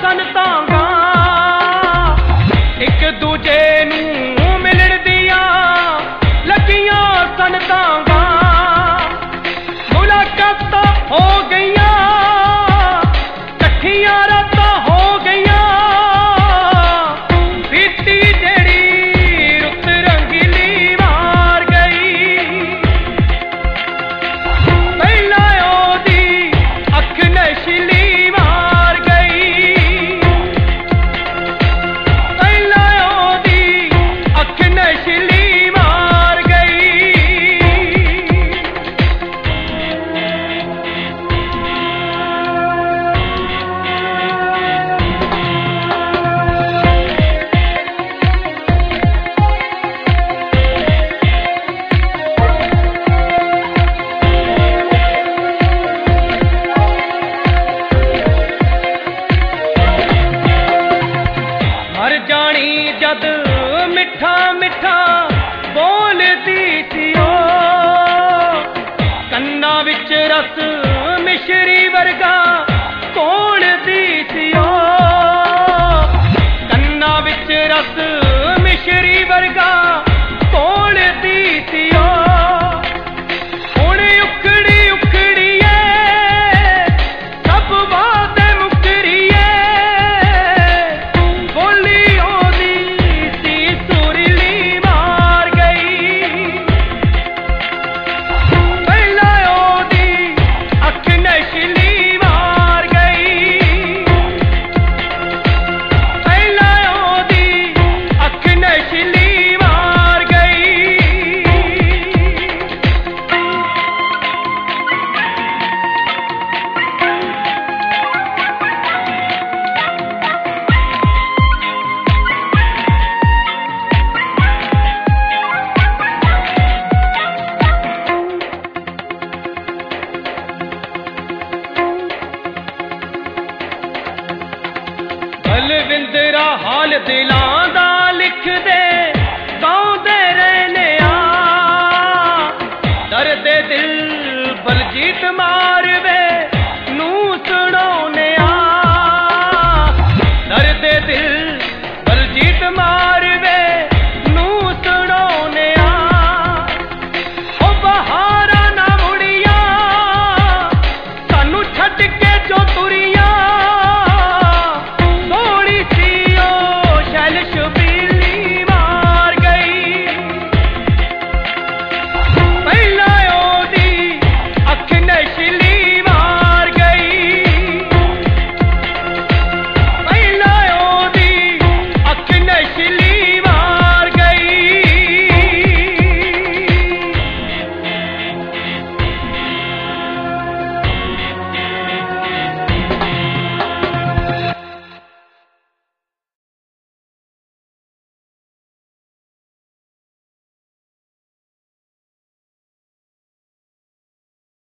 सन तांगा एक दूजे नूं मिलण दियां लगियां सन तांगा मुलाकातां हो गईयां कट्ठियां रातां हो गईयां बीती जेड़ी रुत रंगीली मार गई पहला ओदी अख नशीली मार गई पहला ओदी अख नशीली मार गई मर जानी जद मिठा मिठा बोलदी सी ओ कन्ना विच रस मिश्री वर्गा घोलदी सी ओ कन्ना विच रस मिश्री वर्गा घोलदी सी ओ हुण उखड़ी उखड़ीए सब वादे मुकरीए बोली ओदी सी सुरीली मार गई पहला ओदी अख नशीली मार गई पहला ओदी अख नशीली मार गई बलविंदरा हाल दिलां दा लिख दे गाउंदे रहने आ दर्द दिल बलजीत मार